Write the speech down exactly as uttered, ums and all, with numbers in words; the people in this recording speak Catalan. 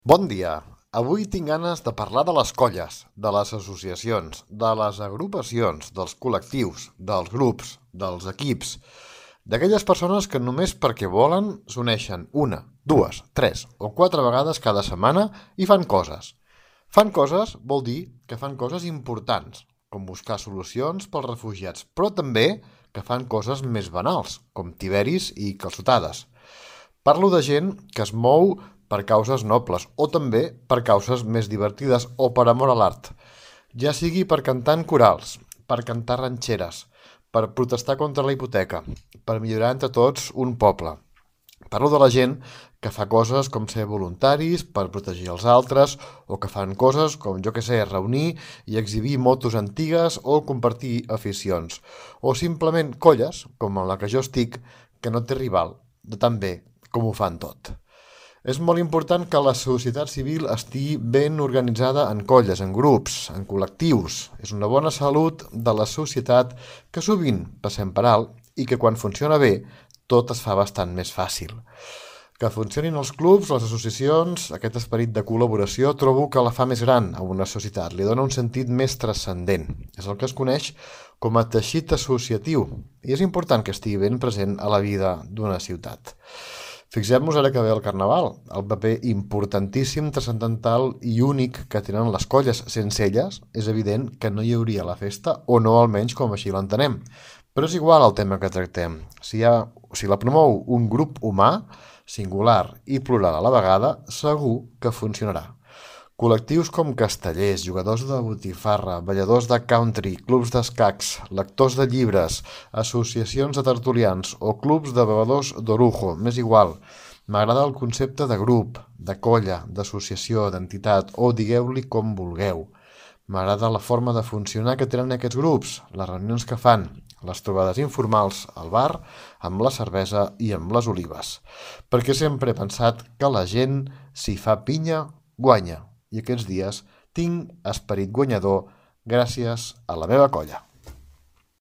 Bon dia. Avui tinc ganes de parlar de les colles, de les associacions, de les agrupacions, dels col·lectius, dels grups, dels equips, d'aquelles persones que només perquè volen s'uneixen una, dues, tres o quatre vegades cada setmana i fan coses. Fan coses vol dir que fan coses importants, com buscar solucions pels refugiats, però també que fan coses més banals, com tiberis i calçotades. Parlo de gent que es mou per causes nobles o també per causes més divertides o per amor a l'art, ja sigui per cantar en corals, per cantar ranxeres, per protestar contra la hipoteca, per millorar entre tots un poble. Parlo de la gent que fa coses com ser voluntaris per protegir els altres o que fan coses com, jo que sé, reunir i exhibir motos antigues o compartir aficions. O simplement colles, com en la que jo estic, que no té rival, de tan bé com ho fan tot. És molt important que la societat civil estigui ben organitzada en colles, en grups, en col·lectius. És una bona salut de la societat que sovint passem per alt i que quan funciona bé tot es fa bastant més fàcil. Que funcionin els clubs, les associacions, aquest esperit de col·laboració trobo que la fa més gran a una societat, li dona un sentit més transcendent. És el que es coneix com a teixit associatiu i és important que estigui ben present a la vida d'una ciutat. Fixem-nos ara que ve el Carnaval, el paper importantíssim, transcendental i únic que tenen les colles. Sense elles és evident que no hi hauria la festa, o no almenys com així l'entenem. Però és igual el tema que tractem. Si, hi ha, si la promou un grup humà, singular i plural a la vegada, segur que funcionarà. Col·lectius com castellers, jugadors de botifarra, balladors de country, clubs d'escacs, lectors de llibres, associacions de tertulians o clubs de bevedors d'orujo, m'és igual. M'agrada el concepte de grup, de colla, d'associació, d'entitat o digueu-li com vulgueu. M'agrada la forma de funcionar que tenen aquests grups, les reunions que fan, les trobades informals al bar, amb la cervesa i amb les olives. Perquè sempre he pensat que la gent, si fa pinya, guanya. I aquests dies tinc esperit guanyador gràcies a la meva colla.